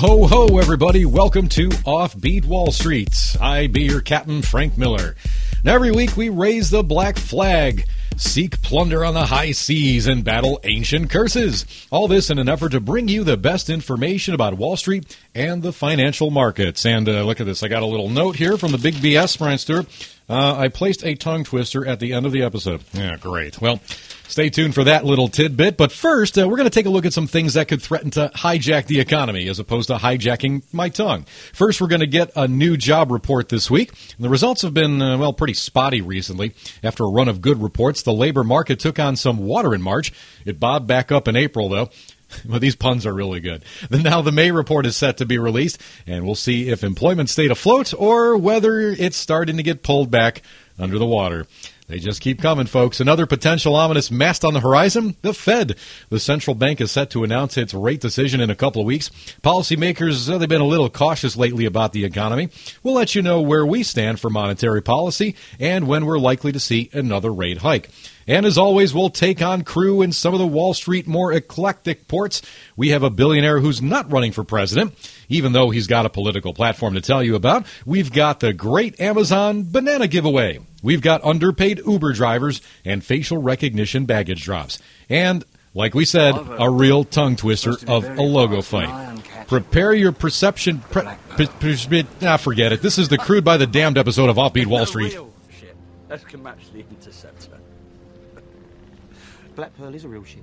ho, ho, everybody. Welcome to Offbeat Wall Street. I be your captain, Frank Miller. Now, every week we raise the black flag, seek plunder on the high seas, and battle ancient curses. All this in an effort to bring you the best information about Wall Street and the financial markets. And look at this. I got a little note here from the Big BS, Brian Stewart. I placed a tongue twister at the end of the episode. Yeah, great. Well, stay tuned for that little tidbit. But first, we're going to take a look at some things that could threaten to hijack the economy as opposed to hijacking my tongue. First, we're going to get a new job report this week. And the results have been, pretty spotty recently. After a run of good reports, the labor market took on some water in March. It bobbed back up in April, though. Well, these puns are really good. Now the May report is set to be released, and we'll see if employment stayed afloat or whether it's starting to get pulled back under the water. They just keep coming, folks. Another potential ominous mast on the horizon, the Fed. The central bank is set to announce its rate decision in a couple of weeks. Policymakers, they've been a little cautious lately about the economy. We'll let you know where we stand for monetary policy and when we're likely to see another rate hike. And as always, we'll take on crew in some of the Wall Street more eclectic ports. We have a billionaire who's not running for president, even though he's got a political platform to tell you about. We've got the great Amazon banana giveaway. We've got underpaid Uber drivers and facial recognition baggage drops. And, like we said, a real tongue twister of a logo fight. Prepare your perception. Forget it. This is the Crude by the Damned episode of Offbeat Wall Street. That can match the Interceptor. Black Pearl is a real ship.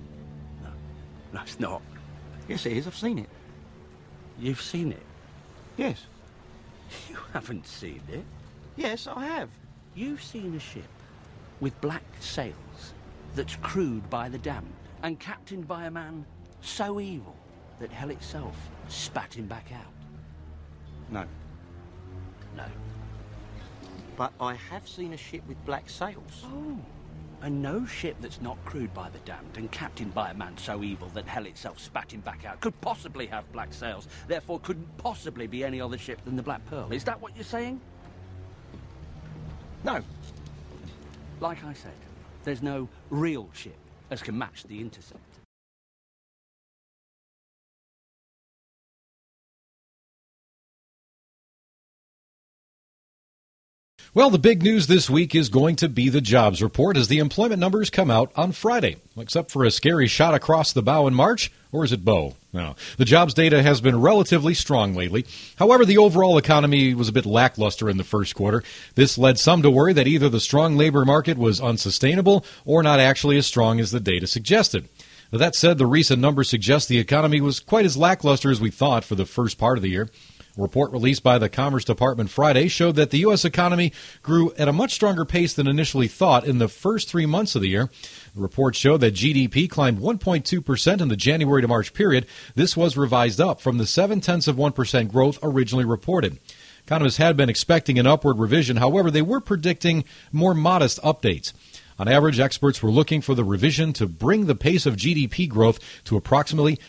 No, it's not. Yes, it is. I've seen it. You've seen it? Yes. You haven't seen it. Yes, I have. You've seen a ship with black sails that's crewed by the damned and captained by a man so evil that hell itself spat him back out. No. No. But I have seen a ship with black sails. Oh. And no ship that's not crewed by the damned and captained by a man so evil that hell itself spat him back out could possibly have black sails, therefore couldn't possibly be any other ship than the Black Pearl. Is that what you're saying? No. Like I said, there's no real ship as can match the Intercept. Well, the big news this week is going to be the jobs report as the employment numbers come out on Friday. Except for a scary shot across the bow in March, or is it bow? No. The jobs data has been relatively strong lately. However, the overall economy was a bit lackluster in the first quarter. This led some to worry that either the strong labor market was unsustainable or not actually as strong as the data suggested. That said, the recent numbers suggest the economy was quite as lackluster as we thought for the first part of the year. A report released by the Commerce Department Friday showed that the U.S. economy grew at a much stronger pace than initially thought in the first 3 months of the year. The report showed that GDP climbed 1.2% in the January to March period. This was revised up from the 0.7% growth originally reported. Economists had been expecting an upward revision. However, they were predicting more modest updates. On average, experts were looking for the revision to bring the pace of GDP growth to approximately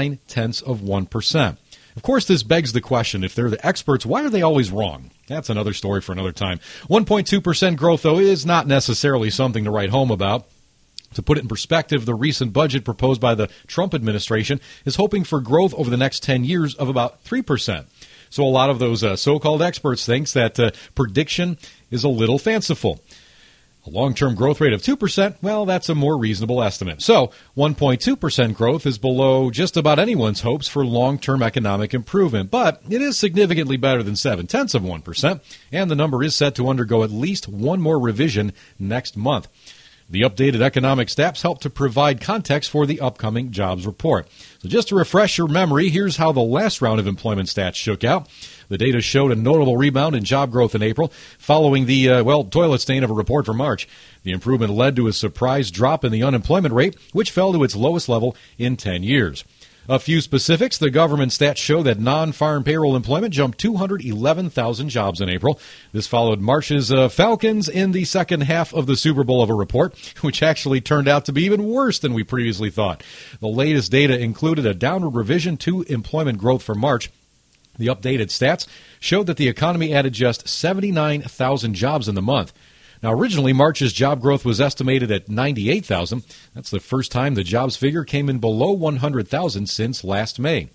0.9%. Of course, this begs the question, if they're the experts, why are they always wrong? That's another story for another time. 1.2% growth, though, is not necessarily something to write home about. To put it in perspective, the recent budget proposed by the Trump administration is hoping for growth over the next 10 years of about 3%. So a lot of those so-called experts think that prediction is a little fanciful. A long-term growth rate of 2%, well, that's a more reasonable estimate. So 1.2% growth is below just about anyone's hopes for long-term economic improvement, but it is significantly better than 0.7%, and the number is set to undergo at least one more revision next month. The updated economic stats help to provide context for the upcoming jobs report. So just to refresh your memory, here's how the last round of employment stats shook out. The data showed a notable rebound in job growth in April, following the, toilet stain of a report from March. The improvement led to a surprise drop in the unemployment rate, which fell to its lowest level in 10 years. A few specifics. The government stats show that non-farm payroll employment jumped 211,000 jobs in April. This followed March's Falcons in the second half of the Super Bowl of a report, which actually turned out to be even worse than we previously thought. The latest data included a downward revision to employment growth for March. The updated stats showed that the economy added just 79,000 jobs in the month. Now, originally, March's job growth was estimated at 98,000. That's the first time the jobs figure came in below 100,000 since last May.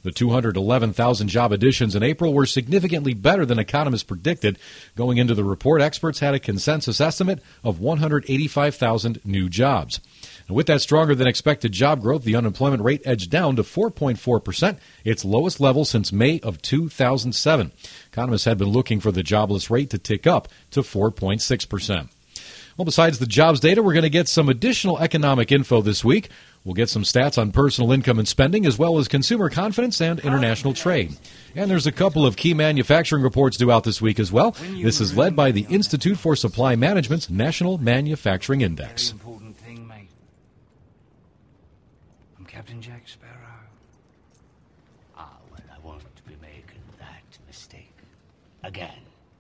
The 211,000 job additions in April were significantly better than economists predicted. Going into the report, experts had a consensus estimate of 185,000 new jobs. And with that stronger than expected job growth, the unemployment rate edged down to 4.4%, its lowest level since May of 2007. Economists had been looking for the jobless rate to tick up to 4.6%. Well, besides the jobs data, we're going to get some additional economic info this week. We'll get some stats on personal income and spending, as well as consumer confidence and international trade. And there's a couple of key manufacturing reports due out this week as well. This is led by the Institute for Supply Management's National Manufacturing Index. Important thing, mate. I'm Captain Jack Sparrow. Ah, well, I won't be making that mistake again.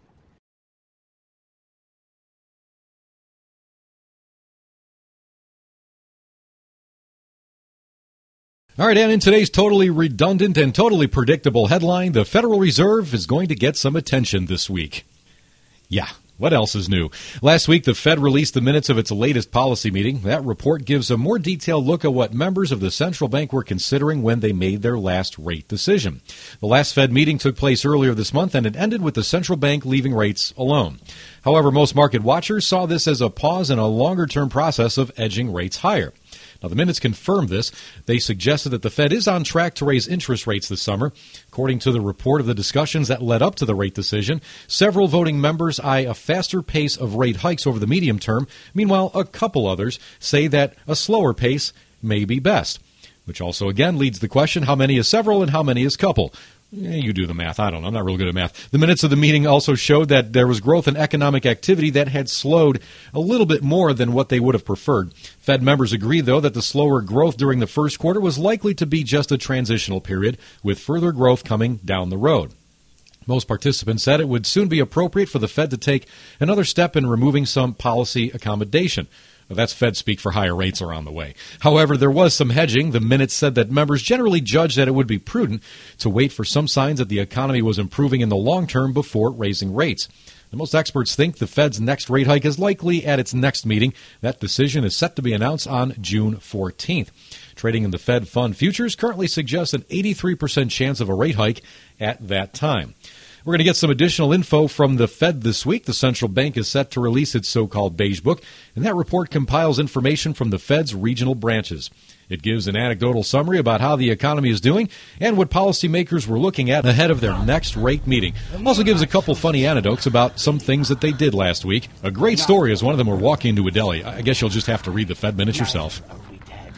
All right, and in today's totally redundant and totally predictable headline, the Federal Reserve is going to get some attention this week. Yeah, what else is new? Last week, the Fed released the minutes of its latest policy meeting. That report gives a more detailed look at what members of the central bank were considering when they made their last rate decision. The last Fed meeting took place earlier this month, and it ended with the central bank leaving rates alone. However, most market watchers saw this as a pause in a longer-term process of edging rates higher. Now, the minutes confirmed this. They suggested that the Fed is on track to raise interest rates this summer. According to the report of the discussions that led up to the rate decision, several voting members eye a faster pace of rate hikes over the medium term. Meanwhile, a couple others say that a slower pace may be best, which also, again, leads the question, how many is several and how many is couple? You do the math. I don't know. I'm not real good at math. The minutes of the meeting also showed that there was growth in economic activity that had slowed a little bit more than what they would have preferred. Fed members agreed, though, that the slower growth during the first quarter was likely to be just a transitional period, with further growth coming down the road. Most participants said it would soon be appropriate for the Fed to take another step in removing some policy accommodation. That's Fed speak for higher rates are on the way. However, there was some hedging. The minutes said that members generally judged that it would be prudent to wait for some signs that the economy was improving in the long term before raising rates. And most experts think the Fed's next rate hike is likely at its next meeting. That decision is set to be announced on June 14th. Trading in the Fed fund futures currently suggests an 83% chance of a rate hike at that time. We're going to get some additional info from the Fed this week. The central bank is set to release its so-called Beige Book, and that report compiles information from the Fed's regional branches. It gives an anecdotal summary about how the economy is doing and what policymakers were looking at ahead of their next rate meeting. It also gives a couple funny anecdotes about some things that they did last week. A great story is one of them were walking into a deli. I guess you'll just have to read the Fed minutes yourself. Are we dead?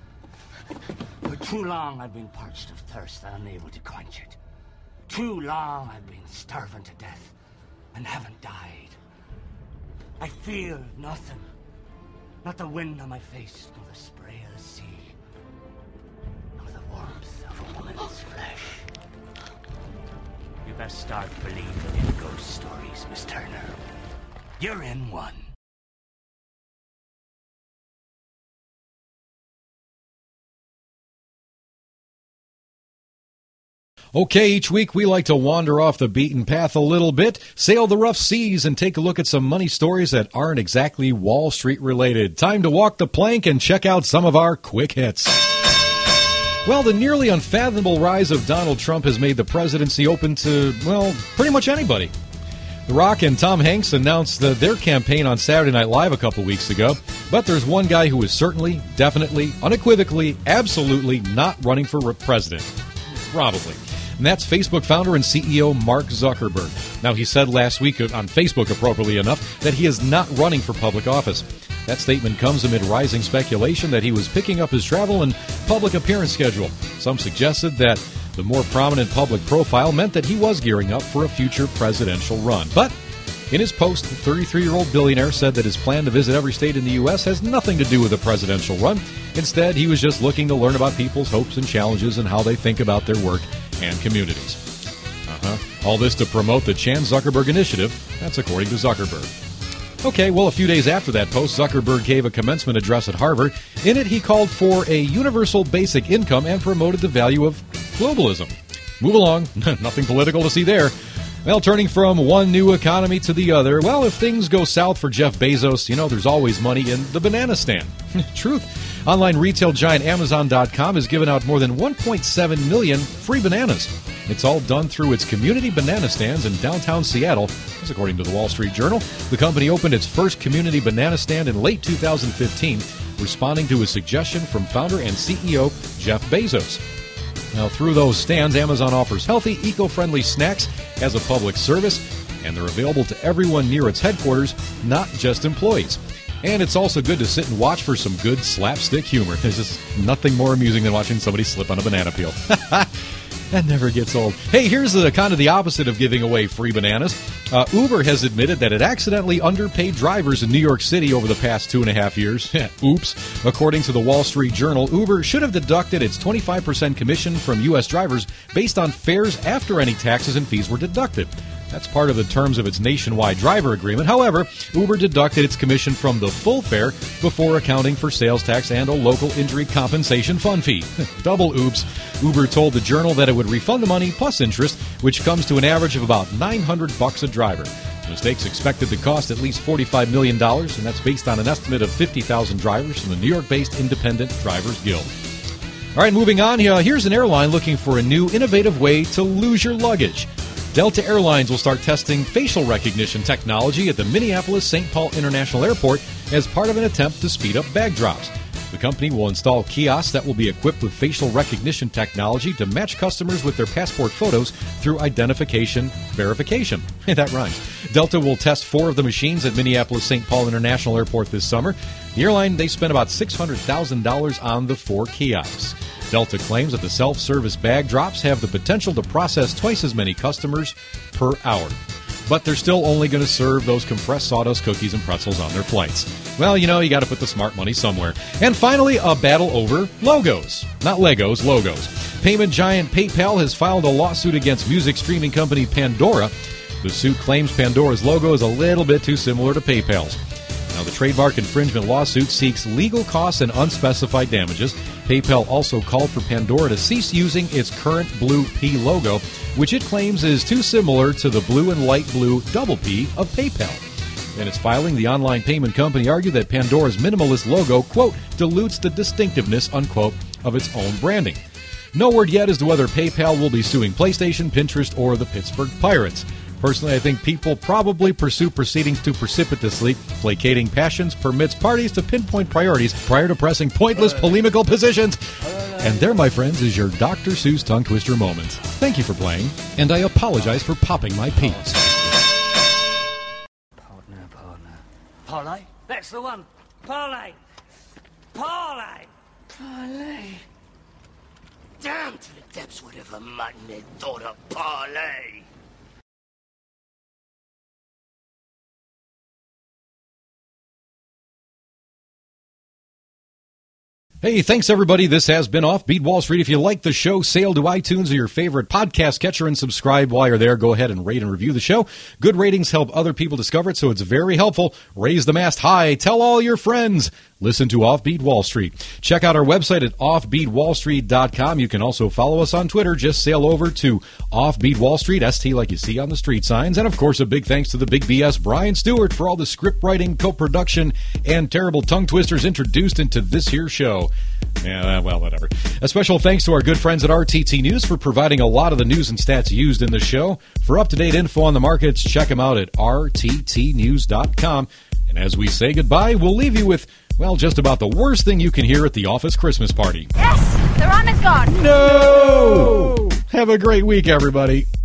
For too long I've been parched of thirst and unable to quench it. Too long I've been starving to death and haven't died. I feel nothing. Not the wind on my face, nor the spray of the sea, nor the warmth of a woman's flesh. You best start believing in ghost stories, Miss Turner. You're in one. Okay, each week we like to wander off the beaten path a little bit, sail the rough seas, and take a look at some money stories that aren't exactly Wall Street related. Time to walk the plank and check out some of our quick hits. Well, the nearly unfathomable rise of Donald Trump has made the presidency open to, well, pretty much anybody. The Rock and Tom Hanks announced their campaign on Saturday Night Live a couple weeks ago, but there's one guy who is certainly, definitely, unequivocally, absolutely not running for president. Probably. And that's Facebook founder and CEO Mark Zuckerberg. Now, he said last week on Facebook, appropriately enough, that he is not running for public office. That statement comes amid rising speculation that he was picking up his travel and public appearance schedule. Some suggested that the more prominent public profile meant that he was gearing up for a future presidential run. But in his post, the 33-year-old billionaire said that his plan to visit every state in the U.S. has nothing to do with a presidential run. Instead, he was just looking to learn about people's hopes and challenges and how they think about their work and communities. All this to promote the Chan Zuckerberg Initiative. That's according to Zuckerberg. Okay, well, a few days after that post, Zuckerberg gave a commencement address at Harvard. In it, he called for a universal basic income and promoted the value of globalism. Move along. Nothing political to see there. Well, turning from one new economy to the other, well, if things go south for Jeff Bezos, there's always money in the banana stand. Truth. Online retail giant Amazon.com has given out more than 1.7 million free bananas. It's all done through its community banana stands in downtown Seattle. That's according to the Wall Street Journal. The company opened its first community banana stand in late 2015, responding to a suggestion from founder and CEO Jeff Bezos. Now, through those stands, Amazon offers healthy, eco-friendly snacks as a public service, and they're available to everyone near its headquarters, not just employees. And it's also good to sit and watch for some good slapstick humor. There's just nothing more amusing than watching somebody slip on a banana peel. That never gets old. Hey, here's the kind of the opposite of giving away free bananas. Uber has admitted that it accidentally underpaid drivers in New York City over the past 2.5 years. Oops. According to the Wall Street Journal, Uber should have deducted its 25% commission from U.S. drivers based on fares after any taxes and fees were deducted. That's part of the terms of its nationwide driver agreement. However, Uber deducted its commission from the full fare before accounting for sales tax and a local injury compensation fund fee. Double oops. Uber told the Journal that it would refund the money plus interest, which comes to an average of about $900 a driver. The mistake's expected to cost at least $45 million, and that's based on an estimate of 50,000 drivers from the New York-based Independent Drivers Guild. All right, moving on. Here's an airline looking for a new, innovative way to lose your luggage. Delta Airlines will start testing facial recognition technology at the Minneapolis-St. Paul International Airport as part of an attempt to speed up bag drops. The company will install kiosks that will be equipped with facial recognition technology to match customers with their passport photos through identification verification. That rhymes. Delta will test 4 of the machines at Minneapolis-St. Paul International Airport this summer. The airline, they spent about $600,000 on the 4 kiosks. Delta claims that the self-service bag drops have the potential to process twice as many customers per hour. But they're still only going to serve those compressed sawdust cookies and pretzels on their flights. Well, you got to put the smart money somewhere. And finally, a battle over logos. Not Legos, logos. Payment giant PayPal has filed a lawsuit against music streaming company Pandora. The suit claims Pandora's logo is a little bit too similar to PayPal's. Now, the trademark infringement lawsuit seeks legal costs and unspecified damages. PayPal also called for Pandora to cease using its current blue P logo, which it claims is too similar to the blue and light blue double P of PayPal. In its filing, the online payment company argued that Pandora's minimalist logo, quote, dilutes the distinctiveness, unquote, of its own branding. No word yet as to whether PayPal will be suing PlayStation, Pinterest, or the Pittsburgh Pirates. Personally, I think people probably pursue proceedings too precipitously. Placating passions permits parties to pinpoint priorities prior to pressing pointless polemical positions. And there, my friends, is your Dr. Seuss tongue twister moment. Thank you for playing, and I apologize for popping my peas. Partner. Parlay? That's the one. Parlay. Parlay. Parlay. Down to the depths, whatever mutton they thought of parlay. Hey, thanks everybody. This has been Offbeat Wall Street. If you like the show, sail to iTunes or your favorite podcast catcher and subscribe while you're there. Go ahead and rate and review the show. Good ratings help other people discover it, so it's very helpful. Raise the mast high. Tell all your friends. Listen to Offbeat Wall Street. Check out our website at offbeatwallstreet.com. You can also follow us on Twitter. Just sail over to Offbeat Wall Street, ST like you see on the street signs. And, of course, a big thanks to the Big BS, Brian Stewart, for all the script writing, co-production, and terrible tongue twisters introduced into this here show. Yeah, well, whatever. A special thanks to our good friends at RTT News for providing a lot of the news and stats used in the show. For up-to-date info on the markets, check them out at rttnews.com. And as we say goodbye, we'll leave you with, well, just about the worst thing you can hear at the office Christmas party. Yes! The rum is gone! No! Have a great week, everybody.